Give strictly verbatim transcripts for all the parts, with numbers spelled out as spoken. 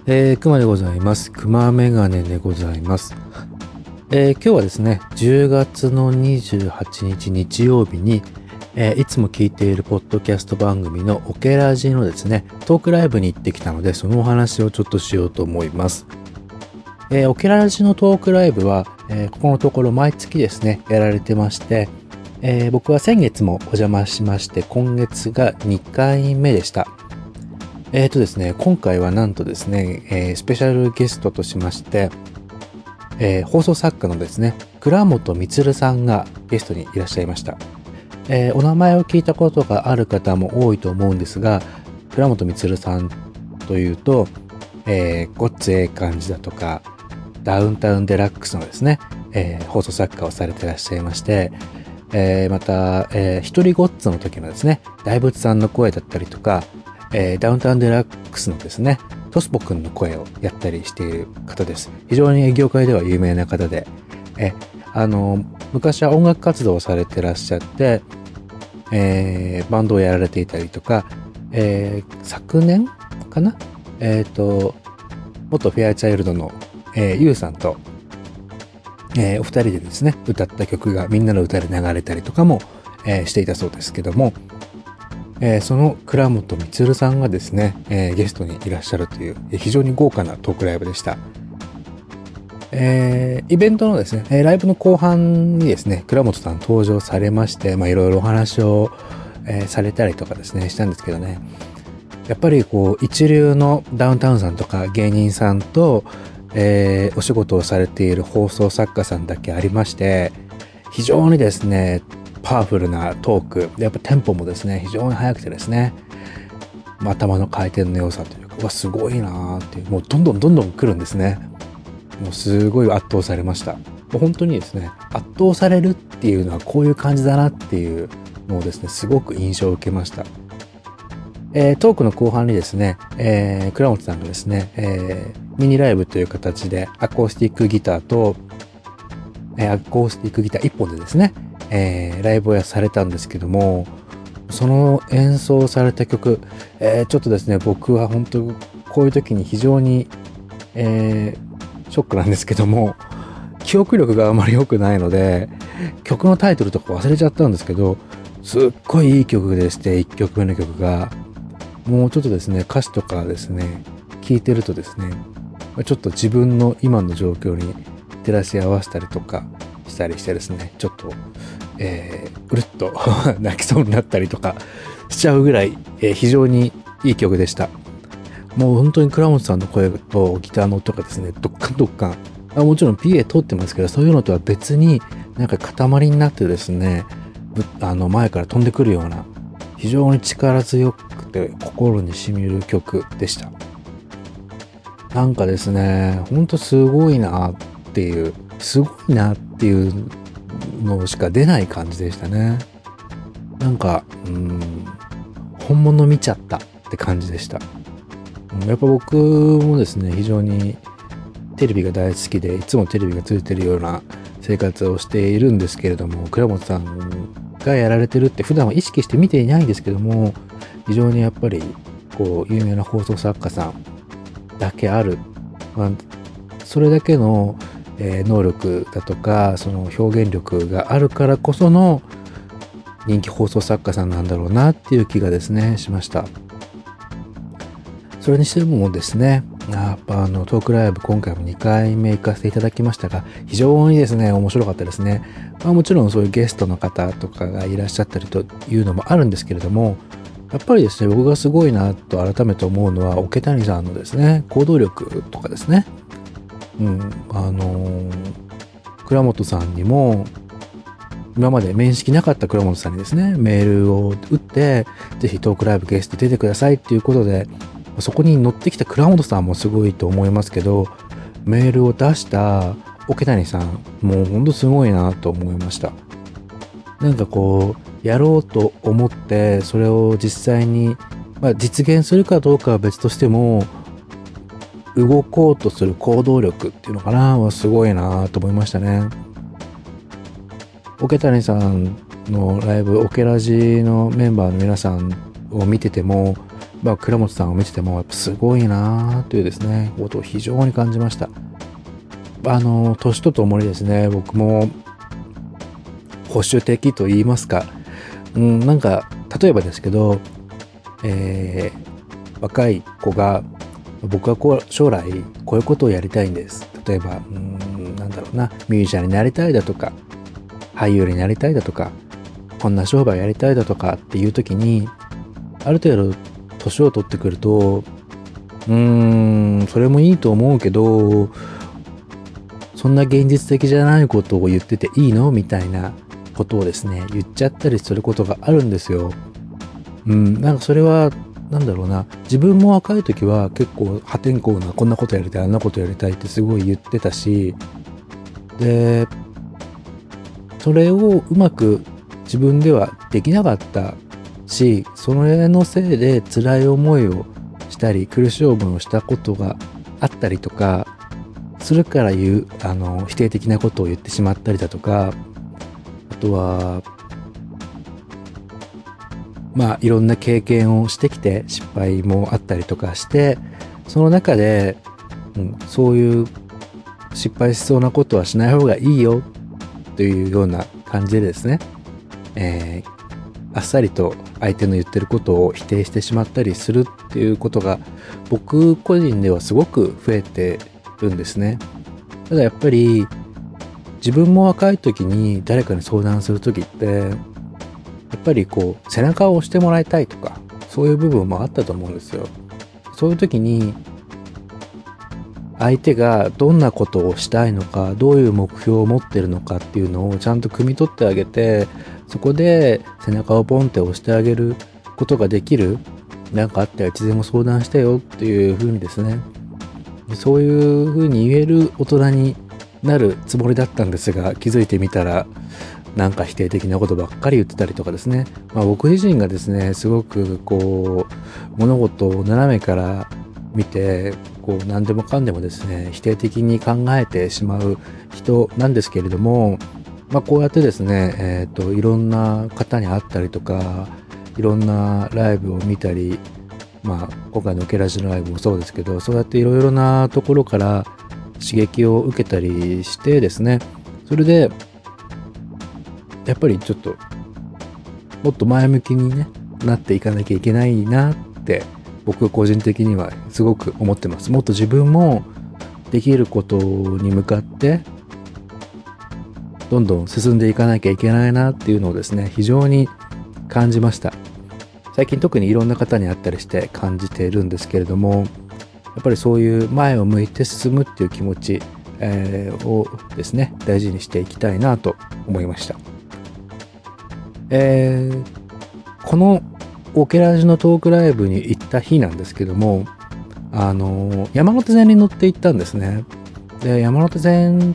えー、熊でございます。熊メガネでございます。えー、今日はですね、じゅうがつのにじゅうはちにち日曜日に、えー、いつも聞いているポッドキャスト番組のオケラジのですね、トークライブに行ってきたので、そのお話をちょっとしようと思います。えー、オケラジのトークライブは、えー、ここのところ毎月ですね、やられてまして、えー、僕は先月もお邪魔しまして、今月がにかいめでした。えーとですね、今回はなんとですね、えー、スペシャルゲストとしまして、えー、放送作家のですね、倉本充さんがゲストにいらっしゃいました。えー、お名前を聞いたことがある方も多いと思うんですが、倉本充さんというと、えー、ごっつええ感じだとか、ダウンタウンデラックスのですね、えー、放送作家をされていらっしゃいまして、えー、また、えー、一人ごっつの時のですね、大仏さんの声だったりとか、えー、ダウンタウンデラックスのですね、トスポくんの声をやったりしている方です。非常に業界では有名な方で、え、あの、昔は音楽活動をされてらっしゃって、えー、バンドをやられていたりとか、えー、昨年かなえっと、元フェアチャイルドの、えー、ユウさんと、えー、お二人でですね、歌った曲がみんなの歌で流れたりとかも、えー、していたそうですけども、えー、その倉本充さんがですね、えー、ゲストにいらっしゃるという非常に豪華なトークライブでした。えー、イベントのですね、えー、ライブの後半にですね、倉本さん登場されまして、まあいろいろお話を、えー、されたりとかですね、したんですけどね、やっぱりこう一流のダウンタウンさんとか芸人さんと、えー、お仕事をされている放送作家さんだけありまして、非常にですね、パワフルなトークで、やっぱテンポもですね、非常に速くてですね、頭の回転の良さというか、うわ、すごいなーっていう、もうどんどんどんどん来るんですね。もうすごい圧倒されました。もう本当にですね、圧倒されるっていうのはこういう感じだなっていうのをですね、すごく印象を受けました。えー、トークの後半にですね、えー、倉本さんがですね、えー、ミニライブという形でアコースティックギターと、えー、アコースティックギターいっぽんでですね、えー、ライブをされたんですけども、その演奏された曲、えー、ちょっとですね、僕は本当こういう時に非常に、えー、ショックなんですけども、記憶力があまり良くないので、曲のタイトルとか忘れちゃったんですけど、すっごいいい曲でして、いっきょくめの曲が、もうちょっとですね、歌詞とかですね、聴いてるとですね、ちょっと自分の今の状況に照らし合わせたりとかしたりしてですね、ちょっと、えー、うるっと泣きそうになったりとかしちゃうぐらい、えー、非常にいい曲でした。もう本当に倉本さんの声とギターの音がですね、ドッカンドッカン。あ、もちろん ピーエー 通ってますけど、そういうのとは別になんか塊になってですね、あの前から飛んでくるような、非常に力強くて心に染みる曲でした。なんかですね、ほんとすごいなっていう、すごいなっていうのしか出ない感じでしたね。なんか、うーん、本物見ちゃったって感じでした。やっぱ僕もですね、非常にテレビが大好きで、いつもテレビがついてるような生活をしているんですけれども、倉本さんがやられてるって普段は意識して見ていないんですけども、非常にやっぱりこう有名な放送作家さんだけある、まあ、それだけの、えー、能力だとかその表現力があるからこその人気放送作家さんなんだろうなっていう気がですねしました。それにしてもですね、やっぱあのトークライブ今回もにかいめ行かせていただきましたが、非常にですね面白かったですね。まあ、もちろんそういうゲストの方とかがいらっしゃったりというのもあるんですけれども、やっぱりですね、僕がすごいなと改めて思うのは、桶谷さんのですね、行動力とかですね。うん、あのー、倉本さんにも、今まで面識なかった倉本さんにですね、メールを打って、ぜひトークライブゲスト出てくださいっていうことで、そこに乗ってきた倉本さんもすごいと思いますけど、メールを出した桶谷さん、もうほんとすごいなと思いました。なんかこう、やろうと思って、それを実際に、まあ、実現するかどうかは別としても、動こうとする行動力っていうのかな、はすごいなと思いましたね。桶谷さんのライブ、オケラジのメンバーの皆さんを見てても、 まあ、倉本さんを見ててもやっぱすごいなというですねことを非常に感じました。あの年とともにですね、僕も保守的と言いますか、うん、なんか例えばですけど、えー、若い子が僕はこう将来こういうことをやりたいんです、例えばうんなんだろうなミュージシャンになりたいだとか俳優になりたいだとかこんな商売やりたいだとかっていう時に、ある程度年を取ってくると、うーんそれもいいと思うけどそんな現実的じゃないことを言ってていいのみたいなことをですね言っちゃったりすることがあるんですよ。うん、なんかそれはなんだろうな、自分も若い時は結構破天荒なこんなことやりたいあんなことやりたいってすごい言ってたし、でそれをうまく自分ではできなかったし、それのせいで辛い思いをしたり苦しい思いをしたことがあったりとかするから言うあの否定的なことを言ってしまったりだとか、あとはまあいろんな経験をしてきて失敗もあったりとかして、その中で、うん、そういう失敗しそうなことはしない方がいいよというような感じでですね、えー、あっさりと相手の言ってることを否定してしまったりするっていうことが僕個人ではすごく増えてるんですね。ただやっぱり自分も若い時に誰かに相談する時ってやっぱりこう背中を押してもらいたいとかそういう部分もあったと思うんですよ。そういう時に相手がどんなことをしたいのか、どういう目標を持ってるのかっていうのをちゃんと汲み取ってあげて、そこで背中をポンって押してあげることができる、なんかあったらいつでも相談してよっていう風にですね、そういう風に言える大人になるつもりだったんですが、気づいてみたらなんか否定的なことばっかり言ってたりとかですね、まあ、僕自身がですねすごくこう物事を斜めから見てこう何でもかんでもですね否定的に考えてしまう人なんですけれども、まあ、こうやってですね、えーと、いろんな方に会ったりとかいろんなライブを見たり、まあ、今回のオケラジのライブもそうですけど、そうやっていろいろなところから刺激を受けたりしてですね、それでやっぱりちょっともっと前向きに、ね、なっていかなきゃいけないなって僕個人的にはすごく思ってます。もっと自分もできることに向かってどんどん進んでいかなきゃいけないなっていうのをですね非常に感じました。最近特にいろんな方に会ったりして感じているんですけれども、やっぱりそういう前を向いて進むっていう気持ち、えー、をですね大事にしていきたいなと思いました。えー、このオケラジのトークライブに行った日なんですけども、あの山手線に乗って行ったんですね。で山手線って、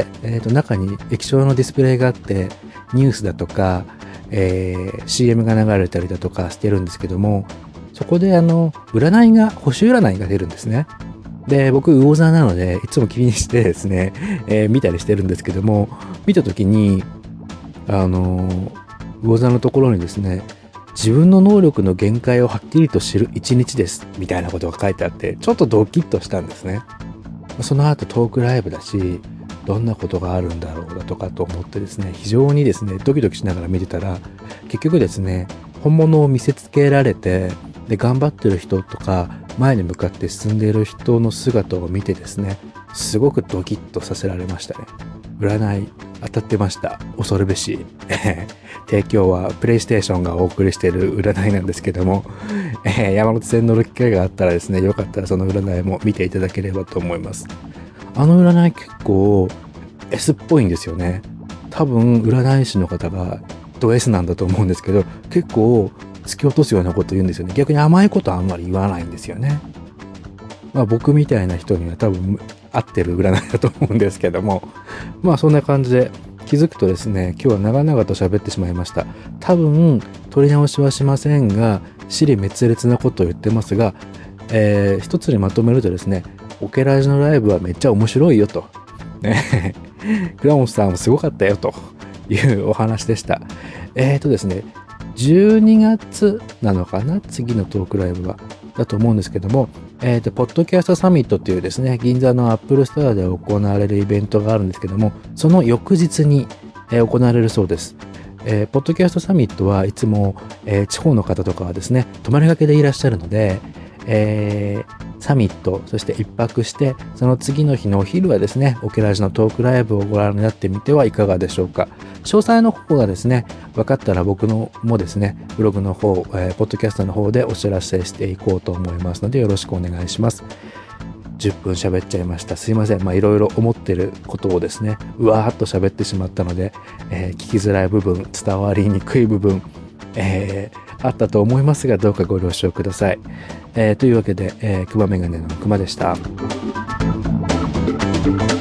えー、と中に液晶のディスプレイがあってニュースだとか、えー、シーエム が流れたりだとかしてるんですけども、そこであの占いが星占いが出るんですね。で僕魚座なのでいつも気にしてですね、えー、見たりしてるんですけども、見た時にあの魚座のところにですね、自分の能力の限界をはっきりと知る一日ですみたいなことが書いてあって、ちょっとドキッとしたんですね。その後トークライブだしどんなことがあるんだろうだとかと思ってですね、非常にですねドキドキしながら見てたら、結局ですね本物を見せつけられて、で頑張ってる人とか前に向かって進んでいる人の姿を見てですね、すごくドキッとさせられましたね。占い当たってました。恐るべし提供はプレイステーションがお送りしている占いなんですけども、えー、山手線乗る機会があったらですね、よかったらその占いも見ていただければと思います。あの占い結構 S っぽいんですよね。多分占い師の方がド S なんだと思うんですけど、結構突き落とすようなこと言うんですよね。逆に甘いことはあんまり言わないんですよね。まあ僕みたいな人には多分合ってる占いだと思うんですけども、まあそんな感じで気づくとですね、今日は長々と喋ってしまいました。多分取り直しはしませんが、支離滅裂なことを言ってますが、えー、一つにまとめるとですね、オケラジのライブはめっちゃ面白いよと、ね、倉本さんもすごかったよというお話でした。えーとですね、じゅうにがつなのかな、次のトークライブは。 だと思うんですけども、えっと、ポッドキャストサミットっていうですね、銀座のアップルストアで行われるイベントがあるんですけども、その翌日に、えー行われるそうです。えーポッドキャストサミットはいつも、えー地方の方とかはですね、泊まりがけでいらっしゃるので、えーサミット、そして一泊して、その次の日のお昼はですね、オケラジのトークライブをご覧になってみてはいかがでしょうか。詳細の方がですね、分かったら僕のもですね、ブログの方、えーポッドキャストの方でお知らせしていこうと思いますので、よろしくお願いします。じゅっぷん喋っちゃいました。すいません。まあいろいろ思ってることをですね、うわーっと喋ってしまったので、えー聞きづらい部分、伝わりにくい部分、えーあったと思いますが、どうかご了承ください。えーというわけで、えー、クマメガネのクマでした。